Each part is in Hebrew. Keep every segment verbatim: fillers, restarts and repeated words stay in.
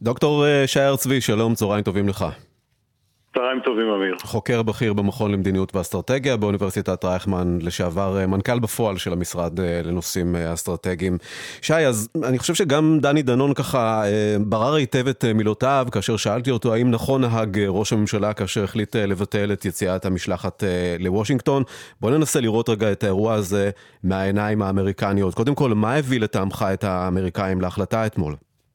דוקטור שער צבי, שלום, צהריים טובים לך. צהריים טובים, אמיר. חוקר בכיר במכון למדיניות ואסטרטגיה באוניברסיטת רייכמן, לשעבר מנכ"ל בפועל של המשרד לנושאים אסטרטגיים. שי, אז אני חושב שגם דני דנון ככה ברר היטב את מילותיו, כאשר שאלתי אותו האם נכון נהג ראש הממשלה כאשר החליט לבטל את יציאת המשלחת לוושינגטון. בוא ננסה לראות רגע את האירוע הזה מהעיניים האמריקניות. קודם כל, מה הביא לטעמך את האמריקאים להחלטה אתמול?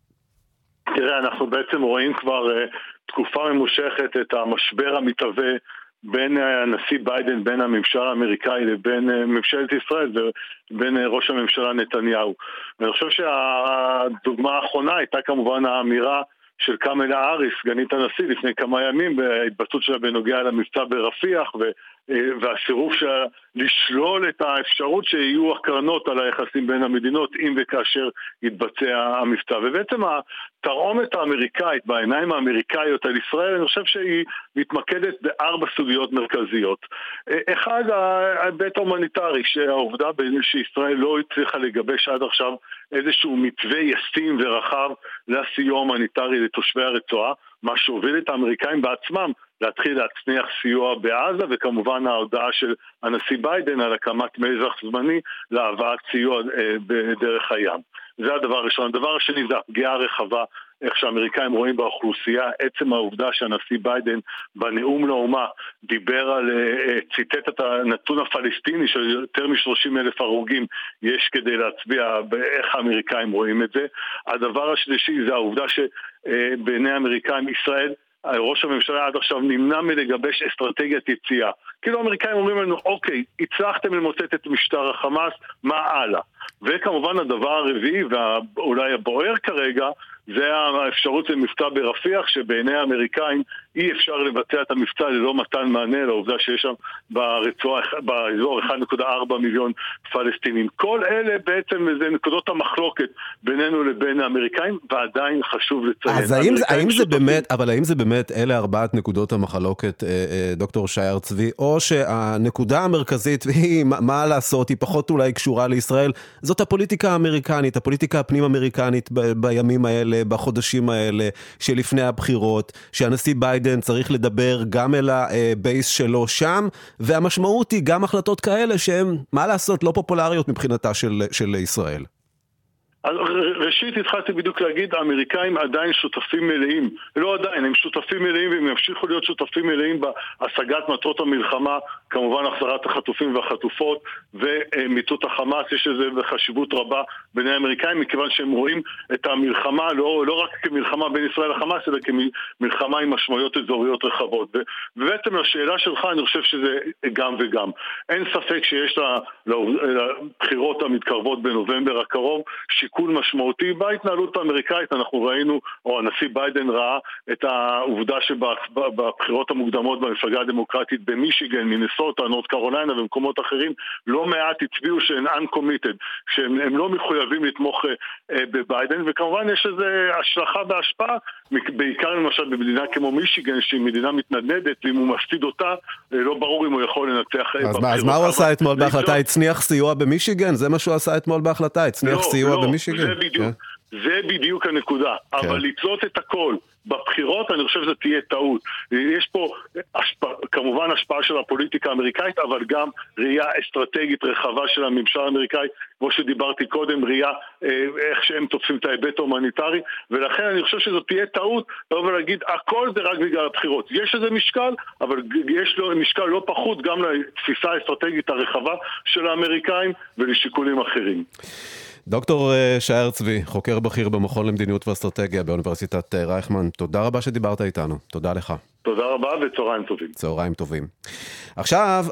תראה, אנחנו בעצם רואים כבר uh, תקופה ממושכת את המשבר המתהווה בין הנשיא ביידן, בין הממשל האמריקאי לבין uh, ממשלת ישראל ובין uh, ראש הממשלה נתניהו. ואני חושב שהדוגמה האחרונה הייתה כמובן האמירה של קמלה האריס, סגנית הנשיא, לפני כמה ימים, בהתבטאות שלה בנוגע למבצע ברפיח, ו, והסירוב שלה לשלול את האפשרות שיהיו הקרנות על היחסים בין המדינות, אם וכאשר יתבצע המבצע. ובעצם התרעומת האמריקאית, בעיניים האמריקאיות על ישראל, אני חושב שהיא מתמקדת בארבע סוגיות מרכזיות. אחד, ההיבט ההומניטרי, שהעובדה שישראל לא הצליחה לגבש עד עכשיו איזשהו מתווה ישים ורחב לסיוע הומניטרי לתושבי הרצועה, מה שהוביל את האמריקאים בעצמם להתחיל להצניח סיוע בעזה, וכמובן ההודעה של הנשיא ביידן על הקמת מזח זמני להבאת סיוע אה, בדרך הים. זה הדבר הראשון. הדבר השני זה הפגיעה הרחבה, איך שהאמריקאים רואים באוכלוסייה, עצם העובדה שהנשיא ביידן בנאום לאומה דיבר על, ציטט את הנתון הפלסטיני של יותר מ-שלושים אלף הרוגים יש כדי להצביע באיך האמריקאים רואים את זה. הדבר השלישי זה העובדה שבעיני האמריקאים ישראל, ראש הממשלה עד עכשיו נמנע מלגבש אסטרטגיית יציאה. כאילו האמריקאים אומרים לנו, אוקיי, הצלחתם למוטט את משטר החמאס, מה הלאה? וכמובן הדבר הרביעי ואולי הבוער כרגע, זה האפשרות למבצע ברפיח, שבעיני האמריקאים אי אפשר לבצע את המבצע ללא מתן מענה לעובדה שיש שם ברצועה, באזור אחד נקודה ארבע מיליון פלסטינים. כל אלה בעצם זה נקודות המחלוקת בינינו לבין האמריקאים, ועדיין חשוב לציין. אז האם, האם זה באמת, אבל האם זה באמת אלה ארבעת נקודות המחלוקת, דוקטור שער צבי, או שהנקודה המרכזית, היא, מה לעשות, היא פחות אולי קשורה לישראל, זאת הפוליטיקה האמריקנית, הפוליטיקה הפנים אמריקנית ב- בימים האלה, בחודשים האלה, שלפני הבחירות, שהנשיא ביידן צריך לדבר גם אל הבייס שלו שם, והמשמעות היא גם החלטות כאלה שהן, מה לעשות, לא פופולריות מבחינתה של, של ישראל. אז ראשית התחלתי בדיוק להגיד, האמריקאים עדיין שותפים מלאים, לא עדיין, הם שותפים מלאים והם ימשיכו להיות שותפים מלאים בהשגת מטרות המלחמה, כמובן החזרת החטופים והחטופות ומיטוט החמאס. יש לזה חשיבות רבה ביני האמריקאים, מכיוון שהם רואים את המלחמה לא, לא רק כמלחמה בין ישראל לחמאס, אלא כמלחמה עם משמעויות אזוריות רחבות. ובעצם לשאלה שלך אני חושב שזה גם וגם. אין ספק שיש לבחירות המתקרבות בנובמבר הקרוב שיקול משמעותי בהתנהלות האמריקאית. אנחנו ראינו, או הנשיא ביידן ראה את העובדה שבבחירות המוקדמות במפלגה הדמוקרטית במישיגן, מינסוטה, נורת קרוליינה ומקומות אחרים, לא מעט הצביעו שהן uncommitted, שהם לא מחויבים לתמוך בביידן, וכמובן יש איזה השלכה בהשפעה, בעיקר למשל במדינה כמו מישיגן, שהיא מדינה מתנדנדת, ואם הוא מפסיד אותה, לא ברור אם הוא יכול לנצח בבחירות. אז מה הוא עשה אתמול בהחלטה? הצניח סיוע במישיגן? זה מה שהוא עשה אתמול בהחלטה? הצניח סיוע במישיגן? זה בדיוק, זה בדיוק הנקודה. אבל לתלות את הכל בבחירות, אני חושב שזה תהיה טעות. יש פה כמובן השפעה של הפוליטיקה האמריקאית, אבל גם ראייה אסטרטגית רחבה של הממשל האמריקאי, כמו שדיברתי קודם, ראייה איך שהם תופסים את ההיבט ההומניטרי, ולכן אני חושב שזו תהיה טעות לבוא ולהגיד, הכל זה רק בגלל הבחירות. יש איזה משקל, אבל יש לו משקל לא פחות גם לתפיסה האסטרטגית הרחבה של האמריקאים ולשיקולים אחרים. דוקטור שער צבי, חוקר בכיר במכון למדיניות ואסטרטגיה באוניברסיטת רייכמן, תודה רבה שדיברת איתנו. תודה לך. תודה רבה וצהריים טובים. צהריים טובים. עכשיו